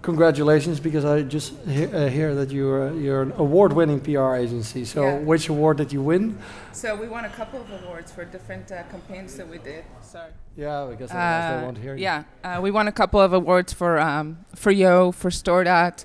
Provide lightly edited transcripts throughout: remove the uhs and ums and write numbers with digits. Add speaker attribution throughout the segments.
Speaker 1: congratulations, because I just hear that you're an award-winning PR agency. So
Speaker 2: Yeah.
Speaker 1: which award did you win?
Speaker 2: So we won a couple of awards for different campaigns that we did. Sorry.
Speaker 1: Yeah, because otherwise they won't hear you.
Speaker 2: Yeah, we won a couple of awards for Yo, for StoreDot.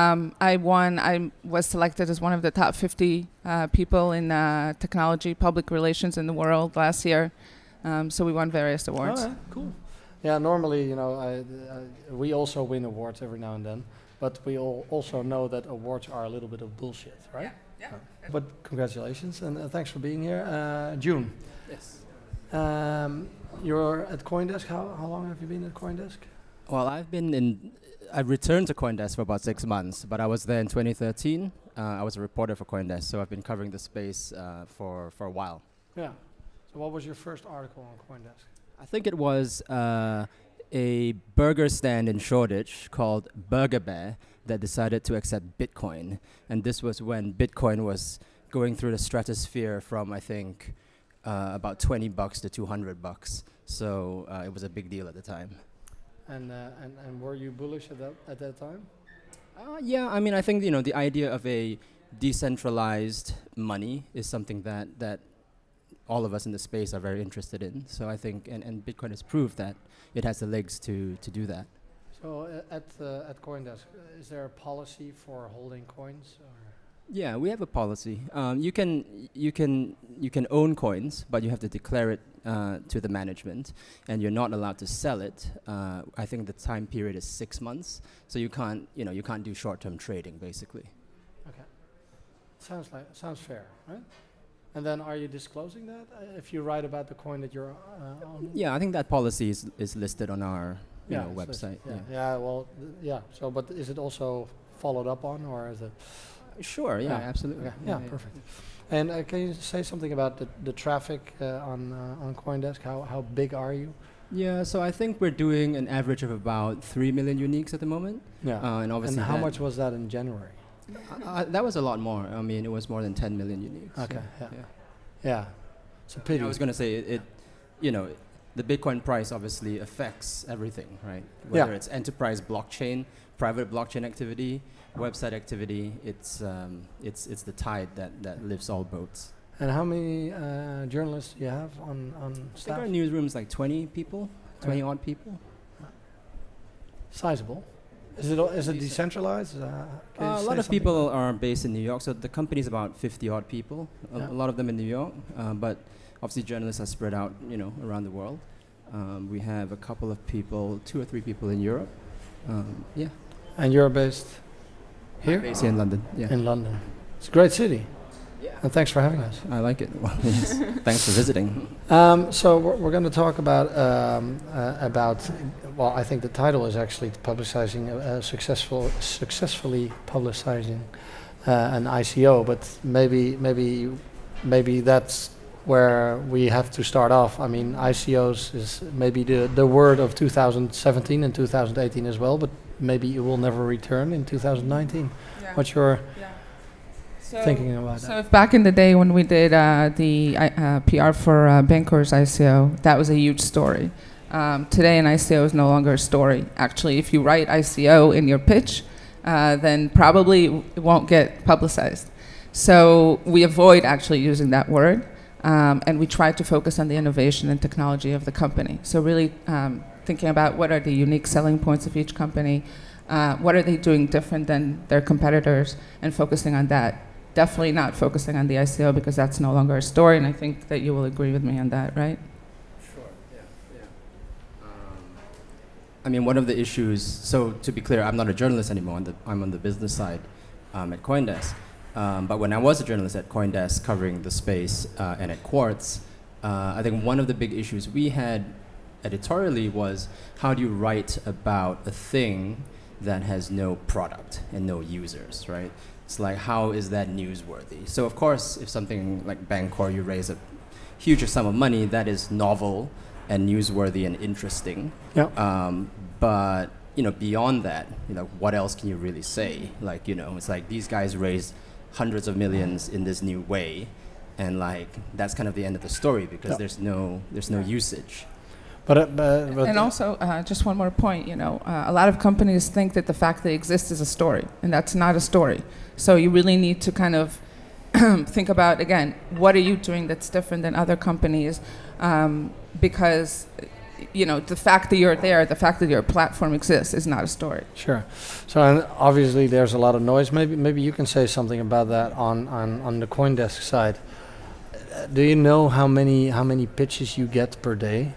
Speaker 2: I was selected as one of the top 50 people in technology, public relations in the world last year. So we won various awards.
Speaker 1: All right, cool. Yeah, normally, you know, we also win awards every now and then, but we all also know that awards are a little bit of bullshit, right?
Speaker 2: Yeah.
Speaker 1: But congratulations, and thanks for being here. June.
Speaker 3: Yes.
Speaker 1: You're at CoinDesk. How long have you been at CoinDesk?
Speaker 3: Well, I returned to CoinDesk for about 6 months, but I was there in 2013. I was a reporter for CoinDesk, so I've been covering the space for a while.
Speaker 1: Yeah. So what was your first article on CoinDesk?
Speaker 3: I think it was a burger stand in Shoreditch called Burger Bear that decided to accept Bitcoin. And this was when Bitcoin was going through the stratosphere from, I think, about $20 to $200. So it was a big deal at the time.
Speaker 1: And were you bullish at that time?
Speaker 3: Yeah, I mean, I think, you know, the idea of a decentralized money is something that all of us in the space are very interested in. So I think, and Bitcoin has proved that it has the legs to do that.
Speaker 1: So at CoinDesk, is there a policy for holding coins? Or?
Speaker 3: Yeah, we have a policy. You can own coins, but you have to declare it to the management, and you're not allowed to sell it. I think the time period is 6 months, so you can't do short-term trading, basically.
Speaker 1: Okay, sounds fair, right? And then are you disclosing that if you write about the coin that you're owning?
Speaker 3: Yeah, I think that policy is listed on our
Speaker 1: it's
Speaker 3: website.
Speaker 1: listed, yeah. Well, yeah. So, but is it also followed up on, or is it?
Speaker 3: Sure. Yeah. Absolutely.
Speaker 1: Okay. Yeah. Perfect. And can you say something about the traffic on CoinDesk? How big are you?
Speaker 3: Yeah. So I think we're doing an average of about 3 million uniques at the moment.
Speaker 1: Yeah.
Speaker 3: And obviously.
Speaker 1: And how much was that in January?
Speaker 3: That was a lot more. I mean, it was more than 10 million uniques.
Speaker 1: Okay. Yeah. It's a pity.
Speaker 3: I was going to say the Bitcoin price obviously affects everything, right? Whether it's enterprise blockchain, private blockchain activity, website activity, it's the tide that lifts all boats.
Speaker 1: And how many journalists do you have on staff?
Speaker 3: I think our newsroom is like 20 people, 20 odd people.
Speaker 1: Sizable. Is it decentralized?
Speaker 3: A lot of people are based in New York, so the company is about 50 odd people. A lot of them in New York, but obviously journalists are spread out, around the world. We have a couple of people, 2 or 3 people in Europe. Yeah.
Speaker 1: And you're based here?
Speaker 3: I'm based here in London. Yeah.
Speaker 1: In London. It's a great city.
Speaker 3: Yeah.
Speaker 1: And thanks for having us.
Speaker 3: I like it. Well, yes. Thanks for visiting.
Speaker 1: So we're going to talk about well, I think the title is actually publicizing successfully publicizing an ICO, but maybe that's where we have to start off. I mean, ICOs is maybe the word of 2017 and 2018 as well, but maybe it will never return in 2019.
Speaker 2: Yeah.
Speaker 1: What's your thinking about that?
Speaker 2: So if back in the day when we did the PR for Bancor's ICO, that was a huge story. Today an ICO is no longer a story. Actually, if you write ICO in your pitch, then probably it won't get publicized. So we avoid actually using that word, and we try to focus on the innovation and technology of the company. So really thinking about what are the unique selling points of each company, what are they doing different than their competitors, and focusing on that. Definitely not focusing on the ICO because that's no longer a story, and I think that you will agree with me on that, right?
Speaker 3: Sure, yeah. I mean, one of the issues, so to be clear, I'm not a journalist anymore, I'm on the business side at CoinDesk. But when I was a journalist at CoinDesk covering the space and at Quartz, I think one of the big issues we had editorially was how do you write about a thing that has no product and no users, right? It's like, how is that newsworthy? So of course, if something like Bancor, you raise a huge sum of money, that is novel and newsworthy and interesting.
Speaker 1: Yeah.
Speaker 3: But beyond that, what else can you really say? Like, it's like these guys raised hundreds of millions in this new way, and like that's kind of the end of the story because there's no usage.
Speaker 1: But
Speaker 2: And also, just one more point, a lot of companies think that the fact they exist is a story, and that's not a story. So you really need to kind of think about, again, what are you doing that's different than other companies? Because, the fact that you're there, the fact that your platform exists is not a story.
Speaker 1: Sure. So and obviously there's a lot of noise. Maybe you can say something about that on the CoinDesk side. Do you know how many pitches you get per day?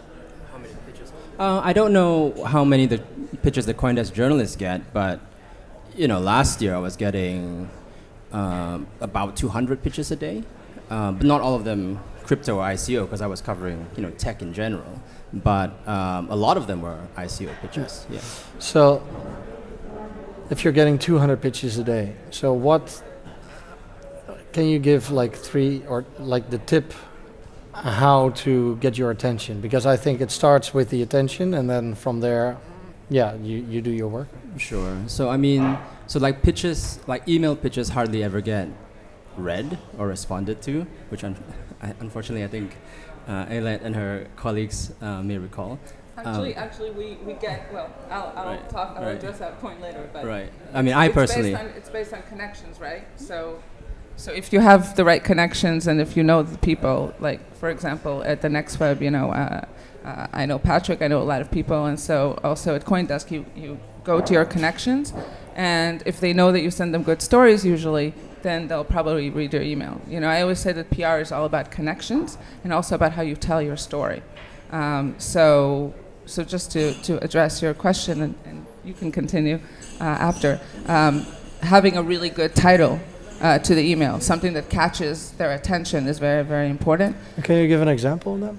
Speaker 3: I don't know how many the pitches the CoinDesk journalists get, but last year I was getting about 200 pitches a day, but not all of them crypto or ICO because I was covering tech in general. But a lot of them were ICO pitches. Yeah.
Speaker 1: So if you're getting 200 pitches a day, so what can you give like three or like the tip how to get your attention? Because I think it starts with the attention, and then from there, you do your work.
Speaker 3: Sure. So like pitches, like email pitches, hardly ever get read or responded to, which unfortunately I think Ayelet and her colleagues may recall.
Speaker 2: Actually, we get, well, I'll address that point later. But
Speaker 3: right. I personally.
Speaker 2: It's based on connections, right? So if you have the right connections and if you know the people, like, for example, at the Next Web, I know Patrick, I know a lot of people, and so also at CoinDesk, you go to your connections, and if they know that you send them good stories usually, then they'll probably read your email. I always say that PR is all about connections and also about how you tell your story. So just to address your question, and you can continue after, having a really good title to the email, something that catches their attention is very, very important.
Speaker 1: Can you give an example of that?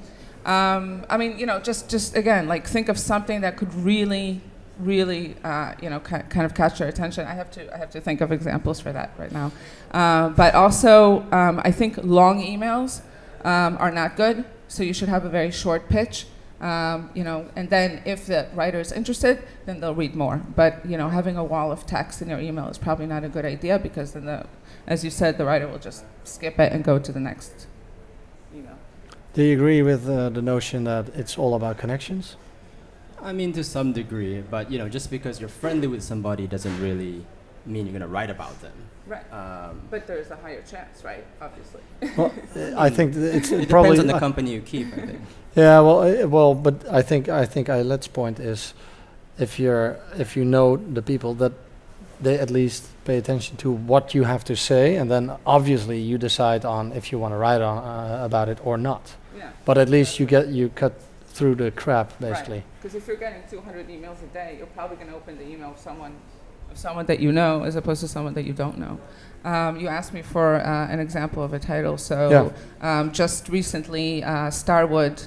Speaker 2: Just again, like think of something that could really, kind of catch your attention. I have to think of examples for that right now. But also, I think long emails are not good. So you should have a very short pitch. And then if the writer is interested, then they'll read more. But having a wall of text in your email is probably not a good idea, because then as you said, the writer will just skip it and go to the next email.
Speaker 1: Do you agree with the notion that it's all about connections?
Speaker 3: To some degree, but just because you're friendly with somebody doesn't really mean you're going to write about them.
Speaker 2: Right. But there's a higher chance, right? Obviously.
Speaker 1: Well, I think
Speaker 3: it
Speaker 1: probably
Speaker 3: depends on the company you keep, I think.
Speaker 1: Yeah, but I think Ayelet's point is, if you know the people, that they at least pay attention to what you have to say, and then obviously you decide on if you want to write on about it or not.
Speaker 2: Yeah.
Speaker 1: But at least you cut through the crap, basically.
Speaker 2: Because if you're getting 200 emails a day, you're probably going to open the email of someone that you know, as opposed to someone that you don't know. You asked me for an example of a title. So just recently, Starwood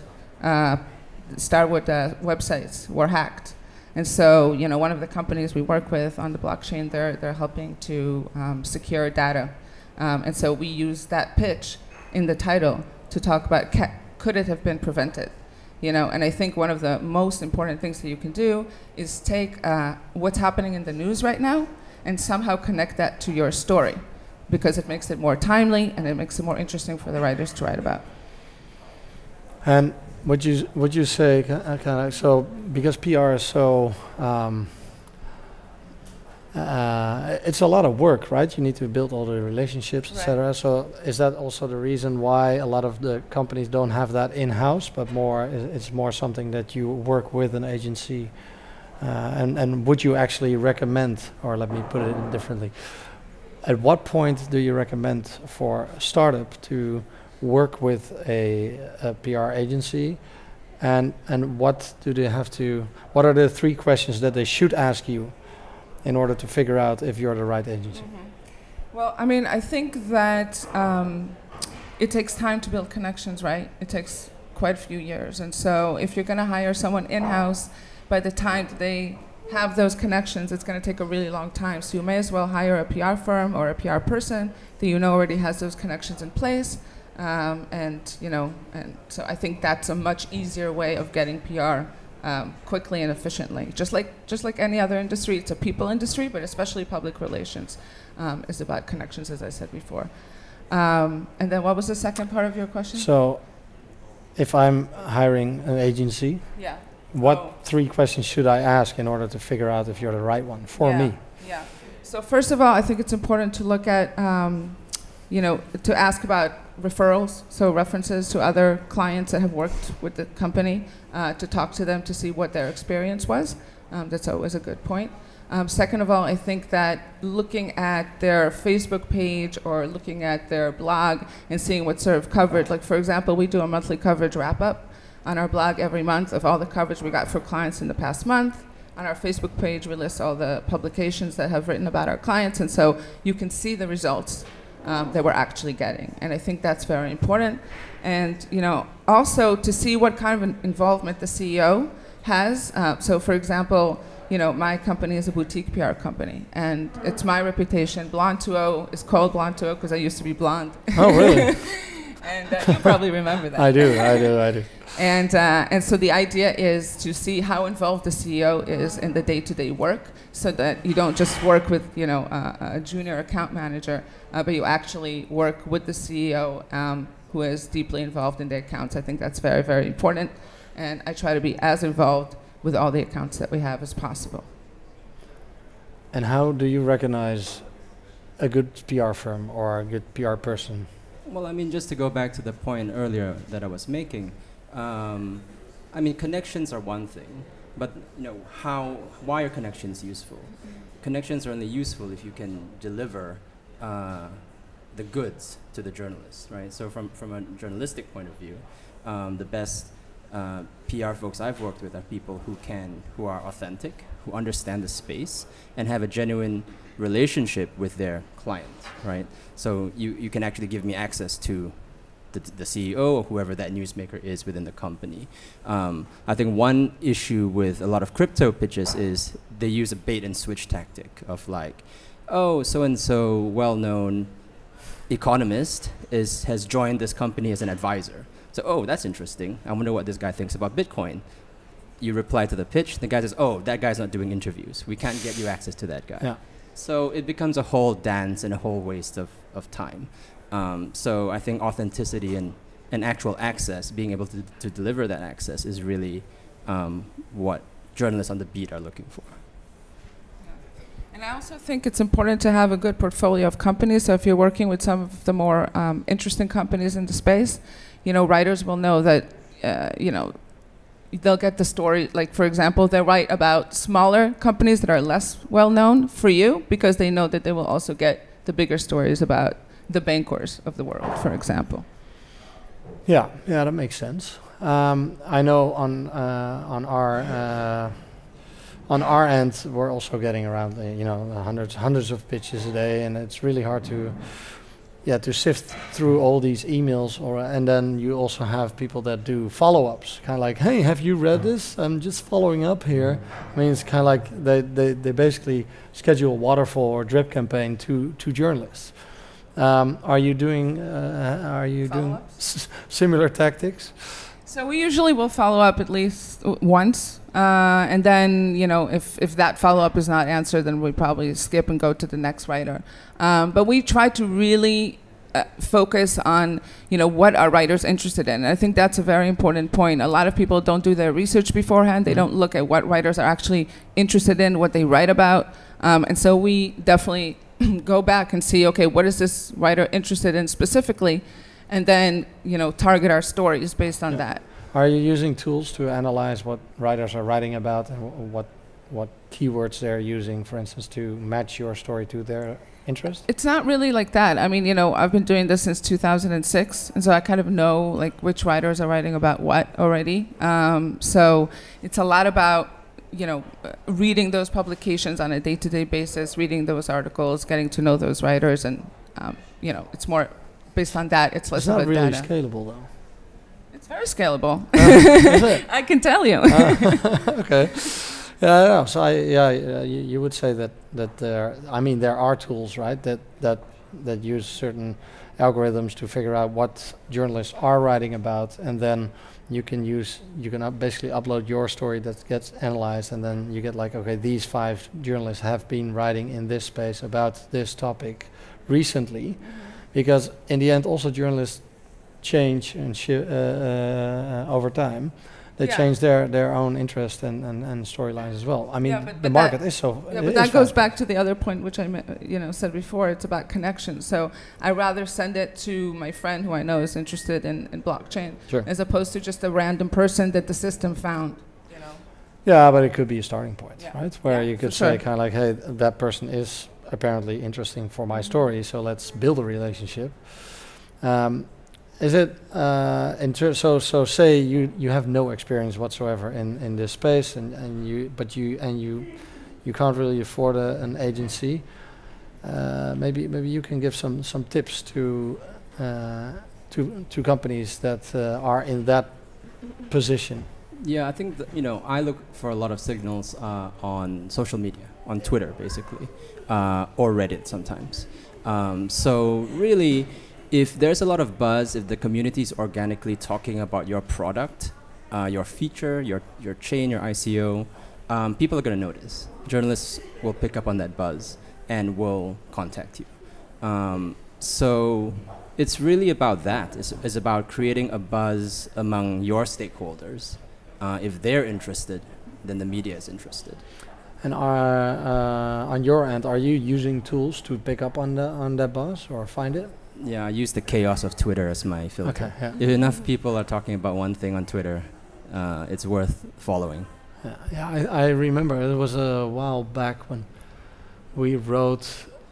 Speaker 2: websites were hacked. And so, one of the companies we work with on the blockchain, they're helping to secure data. And so we use that pitch in the title to talk about could it have been prevented? And I think one of the most important things that you can do is take what's happening in the news right now and somehow connect that to your story, because it makes it more timely and it makes it more interesting for the writers to write about.
Speaker 1: And would you say so, because PR is so it's a lot of work, right? You need to build all the relationships, etc. So is that also the reason why a lot of the companies don't have that in-house, but it's more something that you work with an agency? And would you actually recommend, or let me put it differently, at what point do you recommend for a startup to work with a PR agency, and what do they have to? What are the 3 questions that they should ask you in order to figure out if you're the right agency?
Speaker 2: Mm-hmm. Well, I think that it takes time to build connections, right? It takes quite a few years, and so if you're going to hire someone in-house, by the time they have those connections, it's going to take a really long time. So you may as well hire a PR firm or a PR person that already has those connections in place. And so I think that's a much easier way of getting PR quickly and efficiently. Just like any other industry, it's a people industry, but especially public relations is about connections, as I said before. And then what was the second part of your question?
Speaker 1: So if I'm hiring an agency,
Speaker 2: Yeah.
Speaker 1: what
Speaker 2: Oh.
Speaker 1: 3 questions should I ask in order to figure out if you're the right one for
Speaker 2: Yeah,
Speaker 1: me?
Speaker 2: Yeah. So first of all, I think it's important to look at, to ask about referrals, so references to other clients that have worked with the company, to talk to them to see what their experience was. That's always a good point. Second of all, I think that looking at their Facebook page or looking at their blog and seeing what's sort of covered, like for example, we do a monthly coverage wrap-up on our blog every month of all the coverage we got for clients in the past month. On our Facebook page, we list all the publications that have written about our clients, and so you can see the results that we're actually getting. And I think that's very important. And also to see what kind of involvement the CEO has. So for example, my company is a boutique PR company, and it's my reputation. Blonde 2.0 is called Blonde 2.0 because I used to be blonde.
Speaker 1: Oh, really?
Speaker 2: And you probably remember that.
Speaker 1: I do.
Speaker 2: And so the idea is to see how involved the CEO is in the day-to-day work, so that you don't just work with a junior account manager, but you actually work with the CEO who is deeply involved in the accounts. I think that's very, very important, and I try to be as involved with all the accounts that we have as possible.
Speaker 1: And how do you recognize a good PR firm or a good PR person?
Speaker 3: Well, I mean, just to go back to the point earlier that I was making, I mean, connections are one thing, but why are connections useful? Connections are only useful if you can deliver the goods to the journalists, right? So from a journalistic point of view, the best PR folks I've worked with are people who are authentic, who understand the space, and have a genuine relationship with their client, right? So you can actually give me access to the CEO or whoever that newsmaker is within the company. I think one issue with a lot of crypto pitches is they use a bait and switch tactic of like, oh, so-and-so well-known economist has joined this company as an advisor. So, oh, that's interesting. I wonder what this guy thinks about Bitcoin. You reply to the pitch, the guy says, oh, that guy's not doing interviews. We can't get you access to that guy.
Speaker 1: Yeah.
Speaker 3: So it becomes a whole dance and a whole waste of time. So I think authenticity and actual access, being able to deliver that access is really what journalists on the beat are looking for.
Speaker 2: And I also think it's important to have a good portfolio of companies. So if you're working with some of the more interesting companies in the space, writers will know that, they'll get the story. Like, for example, they write about smaller companies that are less well known for you because they know that they will also get the bigger stories about the bankers of the world, for example.
Speaker 1: Yeah, that makes sense. I know on our end, we're also getting around hundreds of pitches a day, and it's really hard to sift through all these emails. And then you also have people that do follow-ups, kind of like, hey, have you read this? I'm just following up here. I mean, it's kind of like they basically schedule a waterfall or drip campaign to journalists. Are you doing similar tactics?
Speaker 2: So we usually will follow up at least once, and then if that follow-up is not answered, then we probably skip and go to the next writer. But we try to really focus on what are writers interested in. And I think that's a very important point. A lot of people don't do their research beforehand. They don't look at what writers are actually interested in, what they write about, and so we definitely go back and see, okay, what is this writer interested in specifically? And then, target our stories based on that.
Speaker 1: Are you using tools to analyze what writers are writing about and what keywords they're using, for instance, to match your story to their interest?
Speaker 2: It's not really like that. I mean, I've been doing this since 2006, and so I kind of know like which writers are writing about what already. So it's a lot about reading those publications on a day-to-day basis, reading those articles, getting to know those writers, and it's more based on that. It's less
Speaker 1: not
Speaker 2: about
Speaker 1: really
Speaker 2: data.
Speaker 1: Scalable, though.
Speaker 2: It's very scalable.
Speaker 1: Is it?
Speaker 2: I can tell you.
Speaker 1: Okay. Yeah, I know. So you would say that there are tools, right, that use certain algorithms to figure out what journalists are writing about, and then you can basically upload your story that gets analyzed, and then you get like, okay, these 5 journalists have been writing in this space about this topic recently. Because in the end, also journalists change and over time. They
Speaker 2: Yeah.
Speaker 1: change their own interest and storylines as well. I mean,
Speaker 2: Yeah, but
Speaker 1: the
Speaker 2: that-
Speaker 1: market is so.
Speaker 2: Yeah,
Speaker 1: it
Speaker 2: but
Speaker 1: is
Speaker 2: that goes
Speaker 1: fast.
Speaker 2: back to the other point, which said before. It's about connections. So I rather send it to my friend who I know is interested in blockchain,
Speaker 1: Sure.
Speaker 2: as opposed to just a random person that the system found. You know.
Speaker 1: Yeah, but it could be a starting point,
Speaker 2: Yeah.
Speaker 1: right? Where
Speaker 2: Yeah,
Speaker 1: you could
Speaker 2: for
Speaker 1: say
Speaker 2: sure.
Speaker 1: kind of like, hey, that person is apparently interesting for my story, so let's build a relationship. Is it so say you have no experience whatsoever in this space, and you can't really afford an agency. Maybe you can give some tips to companies that are in that position.
Speaker 3: Yeah, I think that, I look for a lot of signals on social media, on Twitter basically, or Reddit sometimes. So really, if there's a lot of buzz, if the community is organically talking about your product, your feature, your chain, your ICO, people are going to notice. Journalists will pick up on that buzz and will contact you. So it's really about that. It's about creating a buzz among your stakeholders. If they're interested, then the media is interested.
Speaker 1: And on your end, are you using tools to pick up on that buzz or find it?
Speaker 3: Yeah, I use the chaos of Twitter as my filter.
Speaker 1: Okay. Yeah.
Speaker 3: If enough people are talking about one thing on Twitter, it's worth following.
Speaker 1: Yeah, I remember it was a while back when we wrote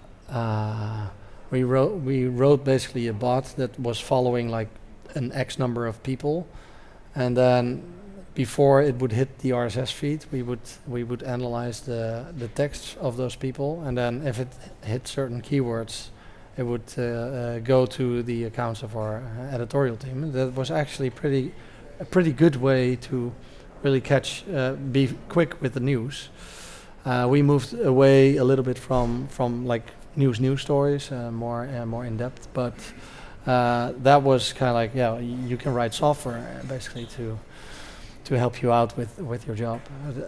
Speaker 1: basically a bot that was following like an X number of people, and then before it would hit the RSS feed, we would analyze the text of those people, and then if it hit certain keywords, it would go to the accounts of our editorial team. That was actually a pretty good way to really be quick with the news. We moved away a little bit from like news stories, more in depth, but that was kind of like, yeah, you can write software basically to help you out with your job.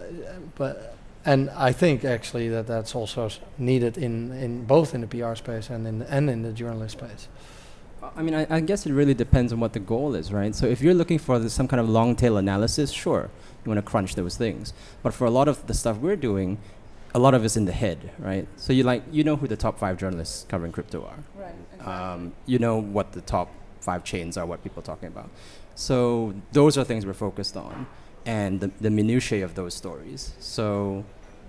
Speaker 1: And I think actually that's also needed in both in the PR space and in the journalist space.
Speaker 3: I mean, I guess it really depends on what the goal is, right? So if you're looking for some kind of long tail analysis, sure, you want to crunch those things. But for a lot of the stuff we're doing, a lot of it's in the head, right? So you know who the top 5 journalists covering crypto are.
Speaker 2: Right. Exactly.
Speaker 3: You know what the top 5 chains are, what people are talking about. So those are things we're focused on, and the minutiae of those stories. So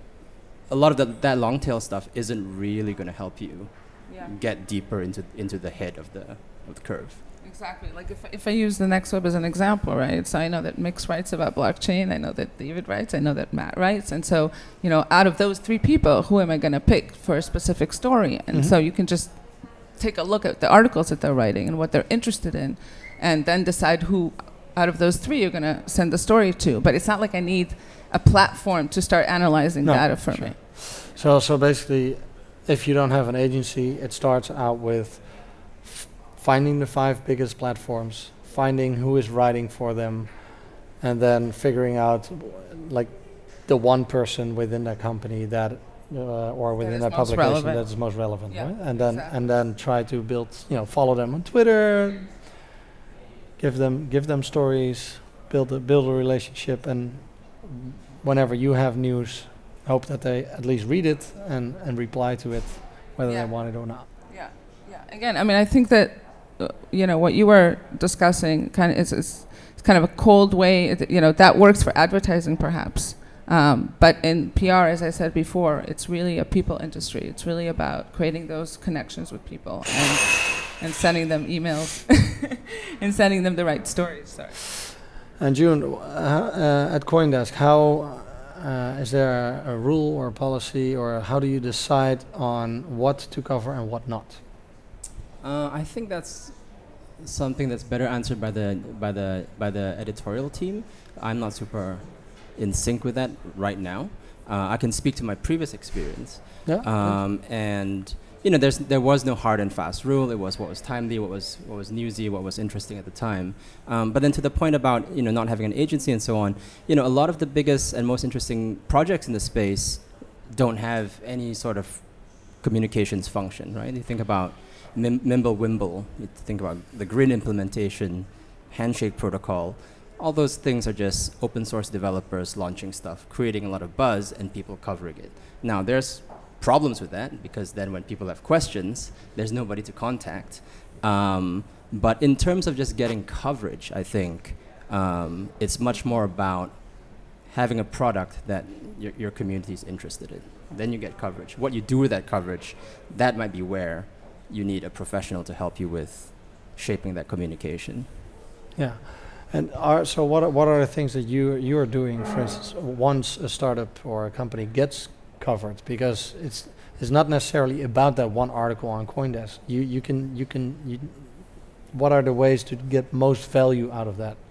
Speaker 3: a lot of that long tail stuff isn't really going to help you get deeper into the head of the curve.
Speaker 2: Exactly. Like if I use the Next Web as an example, right? So I know that Mix writes about blockchain. I know that David writes. I know that Matt writes. And so, out of those 3 people, who am I going to pick for a specific story? And so you can just take a look at the articles that they're writing and what they're interested in, and then decide who out of those 3 you're going to send the story to. But it's not like I need a platform to start analyzing data for me.
Speaker 1: So basically, if you don't have an agency, it starts out with finding the 5 biggest platforms, finding who is writing for them, and then figuring out like the one person within that company that or within that publication that is most relevant, right? And then try to build, follow them on Twitter, give them stories, build a relationship, and whenever you have news, hope that they at least read it and reply to it, whether they want it or not.
Speaker 2: Yeah. Again, I mean, I think that what you were discussing kind of is kind of a cold way. That works for advertising, perhaps. But in PR, as I said before, it's really a people industry. It's really about creating those connections with people and sending them emails and sending them the right stories. Sorry.
Speaker 1: And June, at CoinDesk, how is there a rule or a policy, or how do you decide on what to cover and what not?
Speaker 3: I think that's something that's better answered by the editorial team. I'm not super in sync with that right now. I can speak to my previous experience. And there was no hard and fast rule. It was what was timely, what was newsy, what was interesting at the time. But then to the point about not having an agency and so on, a lot of the biggest and most interesting projects in the space don't have any sort of communications function, right? You think about Mimblewimble. You think about the Grin implementation, Handshake protocol. All those things are just open source developers launching stuff, creating a lot of buzz, and people covering it. Now, there's problems with that, because then when people have questions, there's nobody to contact. But in terms of just getting coverage, I think it's much more about having a product that your community is interested in. Then you get coverage. What you do with that coverage, that might be where you need a professional to help you with shaping that communication.
Speaker 1: Yeah. And so what are the things that you are doing, for instance, once a startup or a company gets covered? Because it's not necessarily about that one article on CoinDesk. What are the ways to get most value out of that?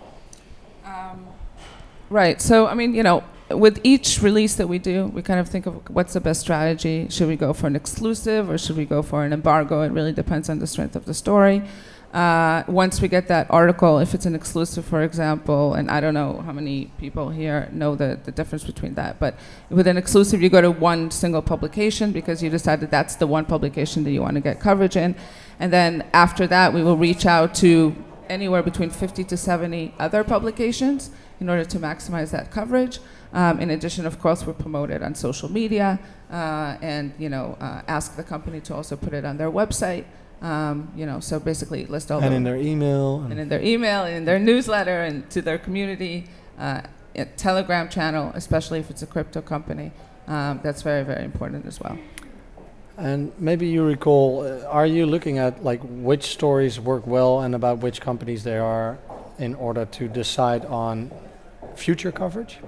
Speaker 2: Right. So, I mean, with each release that we do, we kind of think of what's the best strategy. Should we go for an exclusive or should we go for an embargo? It really depends on the strength of the story. Once we get that article, if it's an exclusive, for example, and I don't know how many people here know the difference between that, but with an exclusive, you go to one single publication because you decided that's the one publication that you want to get coverage in. And then after that, we will reach out to anywhere between 50 to 70 other publications in order to maximize that coverage. In addition, of course, we're promoted on social media and ask the company to also put it on their website. So basically list all
Speaker 1: and in their email.
Speaker 2: And in their email, in their newsletter, and to their community, Telegram channel, especially if it's a crypto company. That's very, very important as well.
Speaker 1: And maybe you recall, are you looking at like which stories work well and about which companies they are in order to decide on future coverage?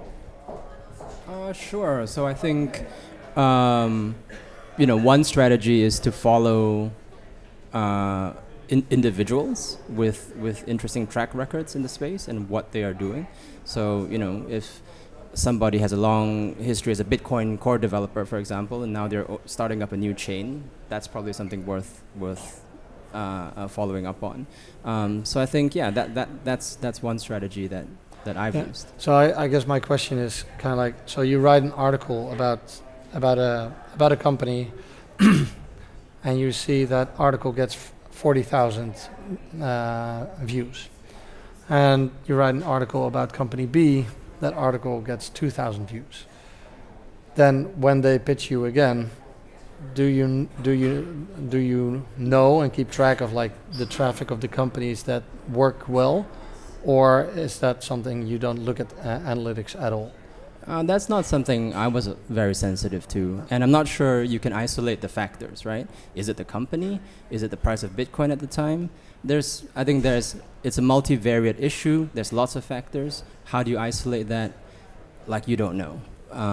Speaker 3: Sure. So I think, one strategy is to follow individuals with interesting track records in the space and what they are doing. So, if somebody has a long history as a Bitcoin core developer, for example, and now they're starting up a new chain, that's probably something worth following up on. So I think, that's one strategy that I've used.
Speaker 1: So I guess my question is kind of like, so you write an article about a company, and you see that article gets 40,000 views, and you write an article about company B, that article gets 2,000 views. Then when they pitch you again, do you know and keep track of like the traffic of the companies that work well, or is that something you don't look at analytics at all?
Speaker 3: That's not something I was very sensitive to, and I'm not sure you can isolate the factors, right? Is it the company? Is it the price of Bitcoin at the time? It's a multivariate issue. There's lots of factors. How do you isolate that? Like, you don't know.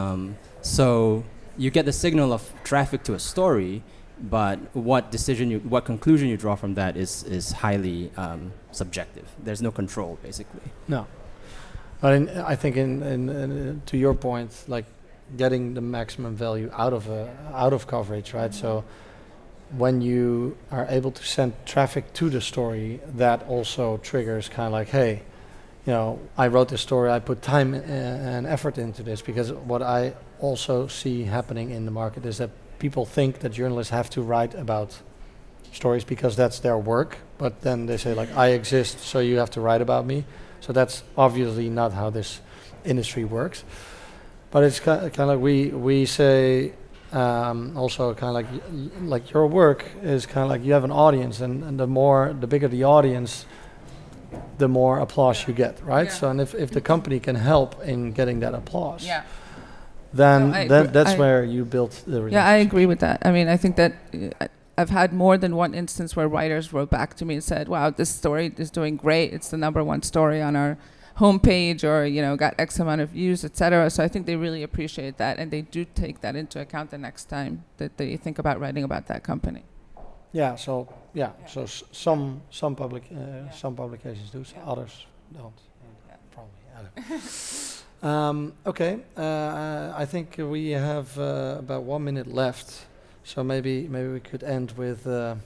Speaker 3: So you get the signal of traffic to a story, but what conclusion you draw from that is highly subjective. There's no control, basically.
Speaker 1: No. But I think to your point, like getting the maximum value out of coverage, right? So when you are able to send traffic to the story, that also triggers kind of like, hey, I wrote this story, I put time and effort into this, because what I also see happening in the market is that people think that journalists have to write about stories because that's their work, but then they say like, I exist, so you have to write about me. So that's obviously not how this industry works. But it's kind of like we say also kind of like your work is kind of like you have an audience, and the bigger the audience, the more applause you get, right? Yeah. So and if the company can help in getting that applause, then that's where you built the relationship.
Speaker 2: Yeah, I agree with that. I mean, I think that I've had more than one instance where writers wrote back to me and said, wow, this story is doing great. It's the #1 story on our homepage, or, got X amount of views, etc. So I think they really appreciate that, and they do take that into account the next time that they think about writing about that company.
Speaker 1: So some publications do, others don't. Probably. I don't. Okay. I think we have about 1 minute left. So maybe we could end with a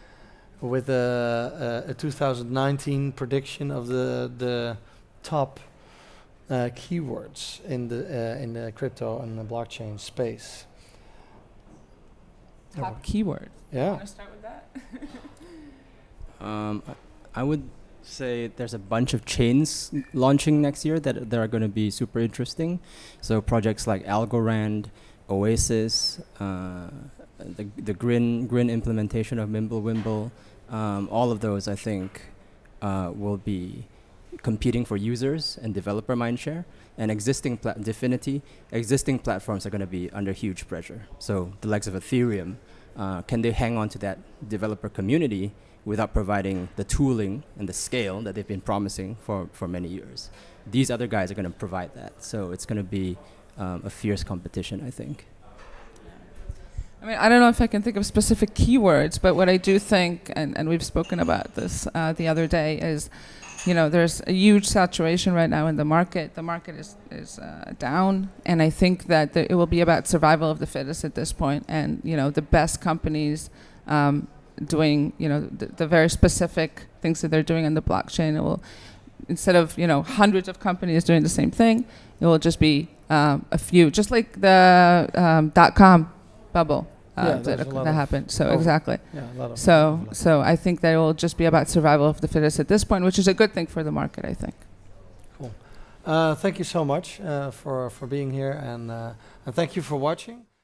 Speaker 1: 2019 prediction of the top keywords in the crypto and the blockchain space.
Speaker 2: Top keyword.
Speaker 1: Yeah.
Speaker 2: Want to start with that? that?
Speaker 3: I would say there's a bunch of chains launching next year that are going to be super interesting. So projects like Algorand, Oasis, the Grin implementation of Mimblewimble, all of those I think will be competing for users and developer mindshare. And existing Dfinity, existing platforms are going to be under huge pressure. So the likes of Ethereum, can they hang on to that developer community without providing the tooling and the scale that they've been promising for many years? These other guys are going to provide that. So it's going to be a fierce competition, I think.
Speaker 2: I mean, I don't know if I can think of specific keywords, but what I do think, and we've spoken about this the other day, is, you know, there's a huge saturation right now in the market. The market is down, and I think that it will be about survival of the fittest at this point. And, you know, the best companies doing, you know, the very specific things that they're doing on the blockchain, it will, instead of, you know, hundreds of companies doing the same thing, it will just be a few, just like the .com bubble. That happened. So exactly.
Speaker 1: Yeah, a lot of
Speaker 2: so I think that it will just be about survival of the fittest at this point, which is a good thing for the market, I think.
Speaker 1: Cool. Thank you so much for being here, and thank you for watching.